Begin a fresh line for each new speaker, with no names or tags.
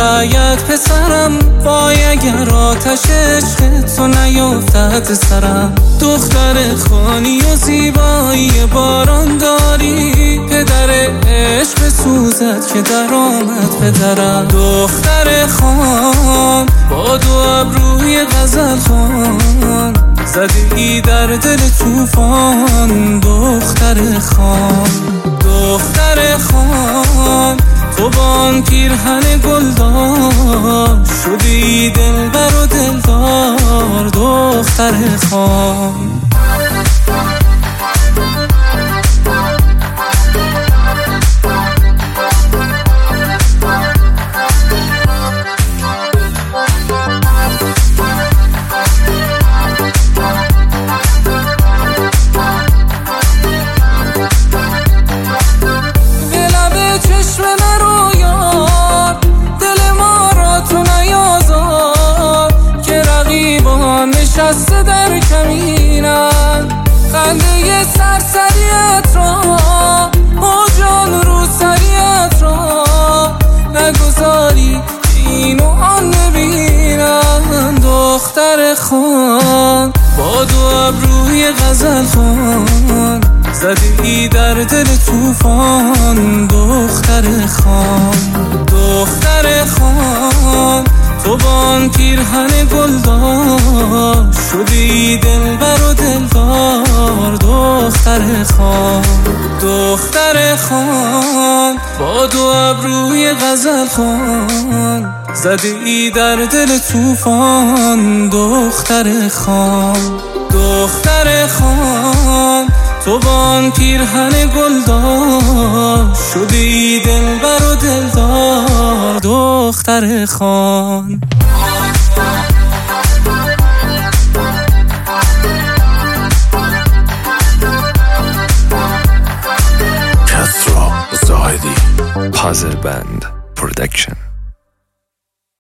رعیت پسرم، وای اگر آتش عشق تو نیفتد سرم. دختر خانی و زیبایی باران داری، پدر عشق سوزد که در آمد پدرم. دختر خان با دو ابروی غزل خان، زده ای در دل طوفان. دختر خان، دختر خان، تو با آن پیرهن گلدار، شدی دلبر و دلدار. دختر خان، نشسته در کمینم، خنده سرسریت را، موجان رو سریت را، نگذاری این و آن نبینم. دختر خان با دو ابروی غزل خان، زده ای در دل طوفان. دختر خان، دختر خان، تو با آن پیرهن گلدار، شدی دلبر و دلدار. دختر خان، دختر خان، با دو ابروی غزل خان، زده ای در دل طوفان. دختر خان، دختر خان، تو با آن پیرهن گلدار، شدی دلبر و دلدار. دختر خان.
کسرا زاهدی، پازل بند پرودکشن.